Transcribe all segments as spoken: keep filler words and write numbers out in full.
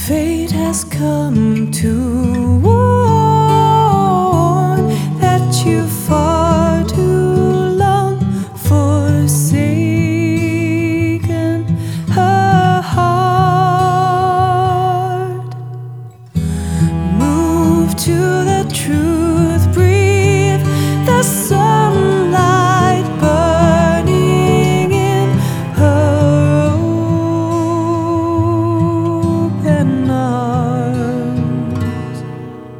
Fate has come to warn that you far too long forsaken her heart. Move to the truth, breathe the sunlight burning in her open arms.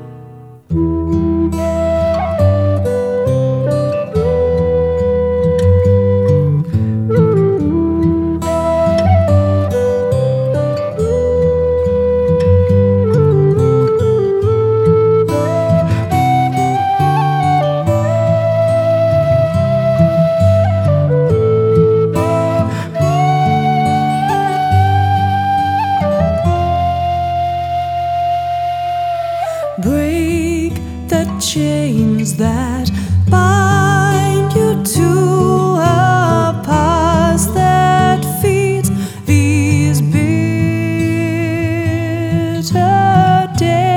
Break the chains that bind you to a past that feeds these bitter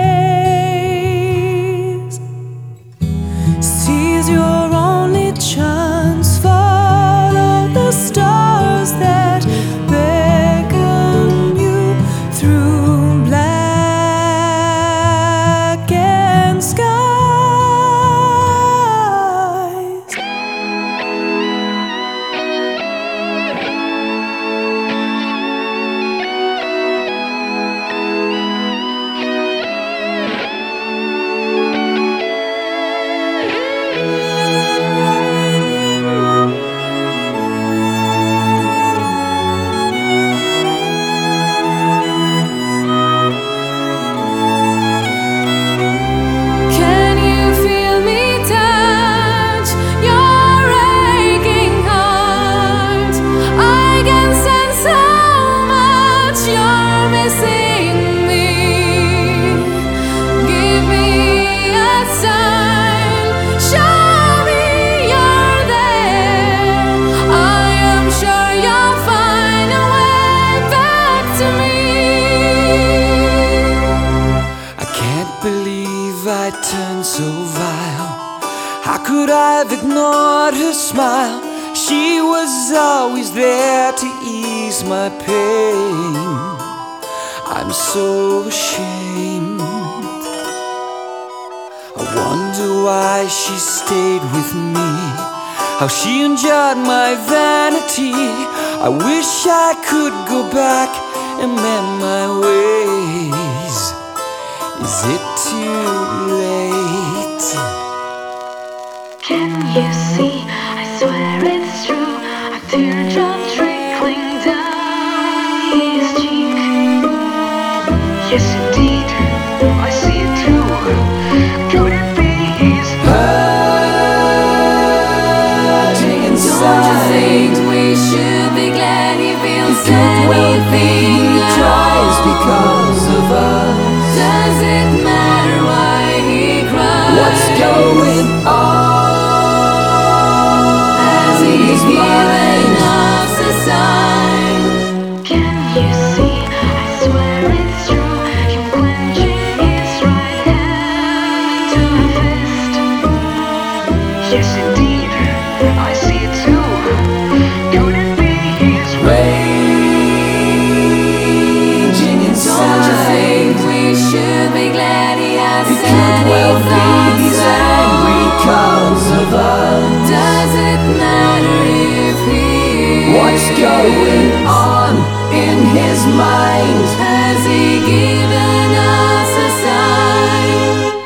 days. Seize your only chance, follow the stars that beckon you through black skies. I turned so vile. How could I have ignored her smile? She was always there to ease my pain. I'm so ashamed. I wonder why she stayed with me, how she enjoyed my vanity. I wish I could go back and mend my ways. Is it too late? Can you see? I swear it's true. A teardrop trickling down his cheek. Yes, indeed, I see it too. Could it be his hurting inside? Don't you think we should be glad he feels anything? He cries because of us. Does it matter why he cries? What's going on? Has he given us a sign? Can you see? I swear it's true. Him clenching his right hand to a fist. Yes, indeed, I see it too. Could it be his raging inside? Don't you think we should be glad he has It could well be he's angry cause of us. Does it matter if he What's going on in his mind? Has he given us